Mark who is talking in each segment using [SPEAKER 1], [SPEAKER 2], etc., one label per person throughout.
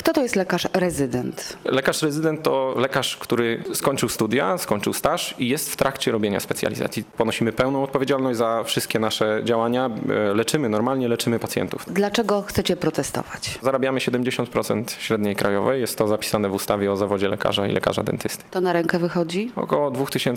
[SPEAKER 1] Kto to jest lekarz rezydent?
[SPEAKER 2] Lekarz rezydent to lekarz, który skończył studia, skończył staż i jest w trakcie robienia specjalizacji. Ponosimy pełną odpowiedzialność za wszystkie nasze działania. Normalnie leczymy pacjentów.
[SPEAKER 1] Dlaczego chcecie protestować?
[SPEAKER 2] Zarabiamy 70% średniej krajowej. Jest to zapisane w ustawie o zawodzie lekarza i lekarza dentysty.
[SPEAKER 1] To na rękę wychodzi?
[SPEAKER 2] Około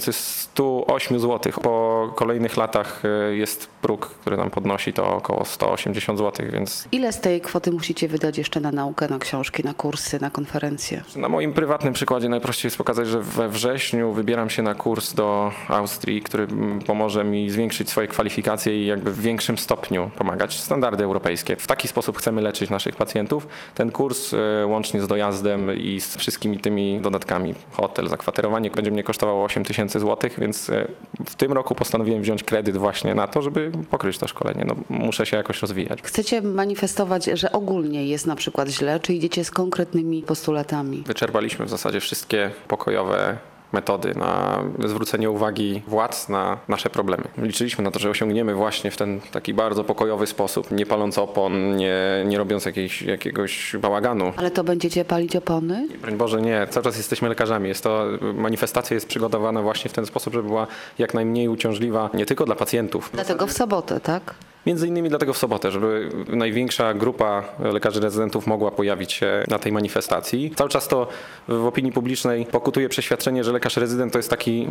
[SPEAKER 2] 2108 zł. Po kolejnych latach jest próg, który nam podnosi to około 180 zł, więc...
[SPEAKER 1] Ile z tej kwoty musicie wydać jeszcze na naukę, na książki, na kursy, na konferencje?
[SPEAKER 2] Na moim prywatnym przykładzie najprościej jest pokazać, że we wrześniu wybieram się na kurs do Austrii, który pomoże mi zwiększyć swoje kwalifikacje i jakby w większym stopniu pomagać. Standardy europejskie. W taki sposób chcemy leczyć naszych pacjentów. Ten kurs łącznie z dojazdem i z wszystkimi tymi dodatkami, hotel, zakwaterowanie, będzie mnie kosztowało 8000 zł, więc w tym roku postanowiłem wziąć kredyt właśnie na to, żeby pokryć to szkolenie. Muszę się jakoś rozwijać.
[SPEAKER 1] Chcecie manifestować, że ogólnie jest na przykład źle, czy idziecie z konkretnymi postulatami?
[SPEAKER 2] Wyczerpaliśmy w zasadzie wszystkie pokojowe metody na zwrócenie uwagi władz na nasze problemy. Liczyliśmy na to, że osiągniemy właśnie w ten taki bardzo pokojowy sposób, nie paląc opon, nie robiąc jakiegoś bałaganu.
[SPEAKER 1] Ale to będziecie palić opony?
[SPEAKER 2] Broń Boże, nie. Cały czas jesteśmy lekarzami. Manifestacja jest przygotowana właśnie w ten sposób, żeby była jak najmniej uciążliwa nie tylko dla pacjentów.
[SPEAKER 1] Dlatego w sobotę, tak?
[SPEAKER 2] Między innymi dlatego w sobotę, żeby największa grupa lekarzy rezydentów mogła pojawić się na tej manifestacji. Cały czas to w opinii publicznej pokutuje przeświadczenie, że lekarz rezydent to jest taki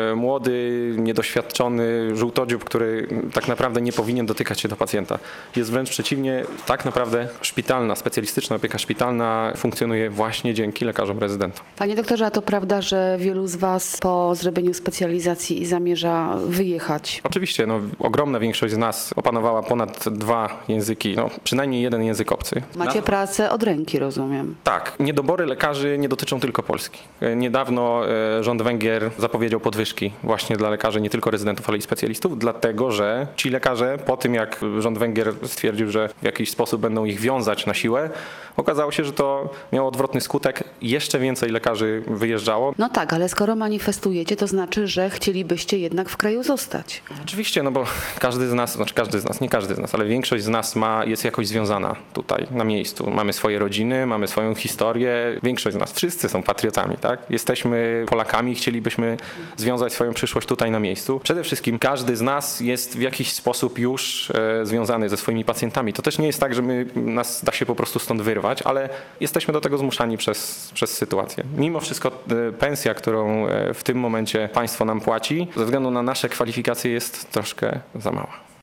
[SPEAKER 2] młody, niedoświadczony żółtodziób, który tak naprawdę nie powinien dotykać się do pacjenta. Jest wręcz przeciwnie, tak naprawdę specjalistyczna opieka szpitalna funkcjonuje właśnie dzięki lekarzom rezydentom.
[SPEAKER 1] Panie doktorze, a to prawda, że wielu z Was po zrobieniu specjalizacji zamierza wyjechać?
[SPEAKER 2] Oczywiście, ogromna większość z nas opanowała ponad 2 języki, przynajmniej jeden język obcy.
[SPEAKER 1] Macie pracę od ręki, rozumiem.
[SPEAKER 2] Tak. Niedobory lekarzy nie dotyczą tylko Polski. Niedawno rząd Węgier zapowiedział podwyżki właśnie dla lekarzy, nie tylko rezydentów, ale i specjalistów, dlatego że ci lekarze po tym, jak rząd Węgier stwierdził, że w jakiś sposób będą ich wiązać na siłę, okazało się, że to miało odwrotny skutek. Jeszcze więcej lekarzy wyjeżdżało.
[SPEAKER 1] No tak, ale skoro manifestujecie, to znaczy, że chcielibyście jednak w kraju zostać.
[SPEAKER 2] Oczywiście, bo nie każdy z nas, ale większość z nas jest jakoś związana tutaj na miejscu. Mamy swoje rodziny, mamy swoją historię. Większość z nas, wszyscy są patriotami, tak? Jesteśmy Polakami, chcielibyśmy związać swoją przyszłość tutaj na miejscu. Przede wszystkim każdy z nas jest w jakiś sposób już związany ze swoimi pacjentami. To też nie jest tak, że nas da się po prostu stąd wyrwać, ale jesteśmy do tego zmuszani przez sytuację. Mimo wszystko pensja, którą w tym momencie państwo nam płaci, ze względu na nasze kwalifikacje jest troszkę za mała.